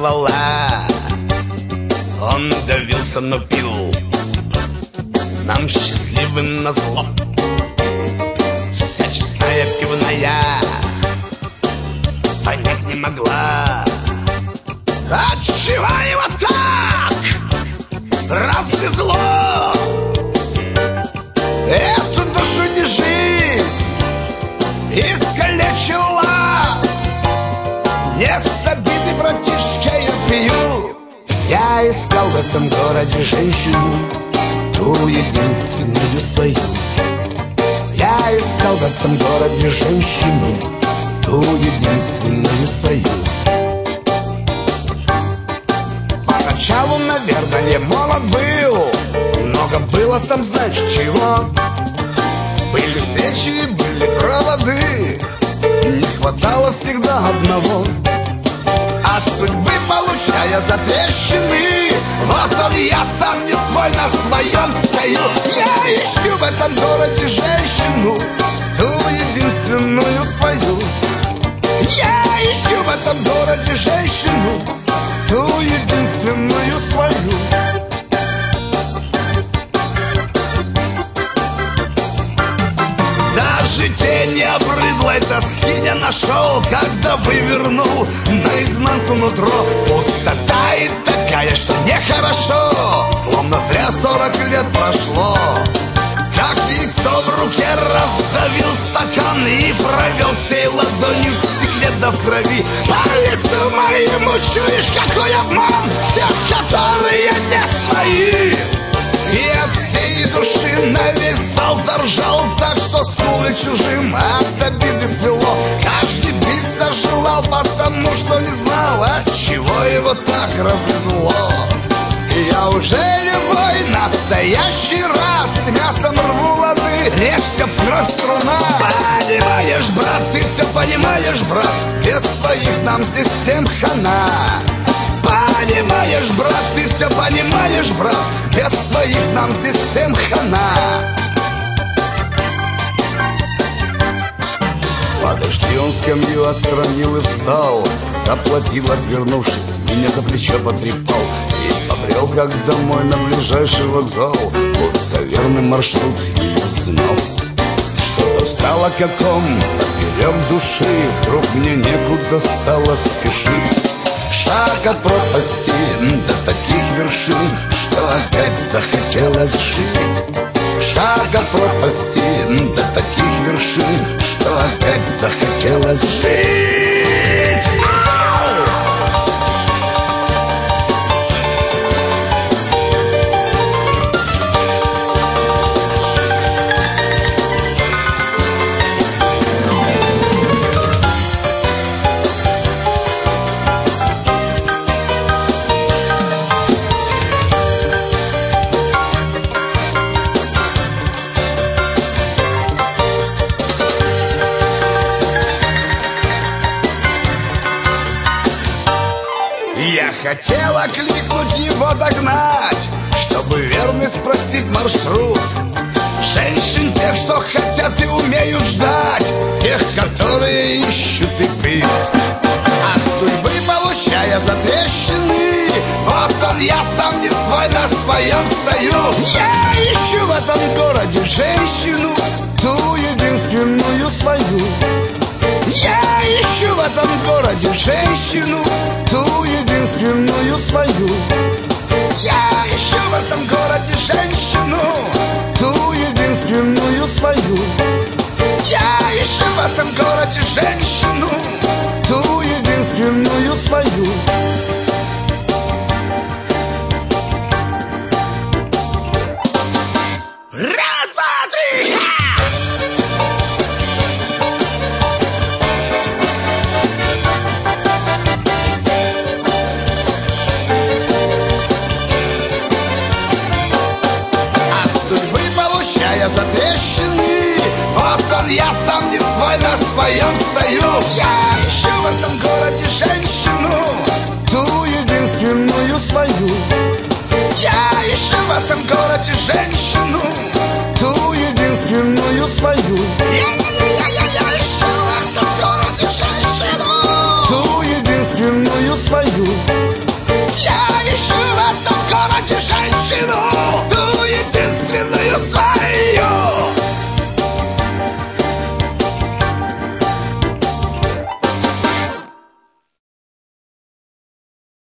ствола. Он давился, но пил нам счастливым назло. Вся честная пивная понять не могла, отчего его так развезло. Эту душу не жизнь искалечила. Не с обиды, братишка, я пью. Я искал в этом городе женщину, ту единственную свою. Я искал в этом городе женщину, ту единственную свою. Поначалу, наверное, молод был, много было, сам знаешь чего. Были встречи, были проводы, не хватало всегда одного. От судьбы получая затрещины, вот он я сам не свой, на своем стою. Я ищу в этом городе женщину, ту единственную свою. Я ищу в этом городе женщину, ту единственную свою. Даже тени обрыдлой тоски не нашел, когда вывернул наизнанку нутро. Пустота и такая, что нехорошо, словно зря 40 лет прошло. Как яйцо в руке раздавил стакан и провел всей ладонью в стекле до в крови. По лицу моему чуешь, какой обман тех, которые не свои. И от всей души нависал, заржал так, что скулы чужим от обиды свело. Каждый биться желал, потому что не знал, от чего его так развезло. И я уже любой настоящий рад, с мясом рву лады, режься в кровь струна. Понимаешь, брат, ты все понимаешь, брат, без своих нам здесь всем хана. Понимаешь, брат, ты все понимаешь, брат, без своих нам здесь всем хана. Подожди, он скамью отстранил и встал, заплатил, отвернувшись, меня за плечо потрепал и побрел как домой на ближайший вокзал, будто верный маршрут ее знал. Что-то стало каком поперек души, вдруг мне некуда стало спешить. Шаг от пропасти до таких вершин, что опять захотелось жить. Шаг от пропасти до таких вершин, что опять захотелось жить. Я хотела кликнуть его, догнать, чтобы верный спросить маршрут. Женщин тех, что хотят и умеют ждать, тех, которые ищут и пьют. От судьбы получая затрещины, вот он я сам не свой, на своем стою. Я ищу в этом городе женщину, ту единственную свою. Я ищу в этом городе женщину, ту единственную свою. Я ищу в этом городе женщину, ту единственную свою. Я ищу в этом городе женщину, ту единственную свою. Раз, два, три, ха! Затрещины, вот он я сам не свой, на своем стою. Я ищу в этом городе женщину, ту единственную свою. Я ищу в этом городе женщину, ту единственную свою. Я ищу в этом городе женщину, ту единственную свою. женщину.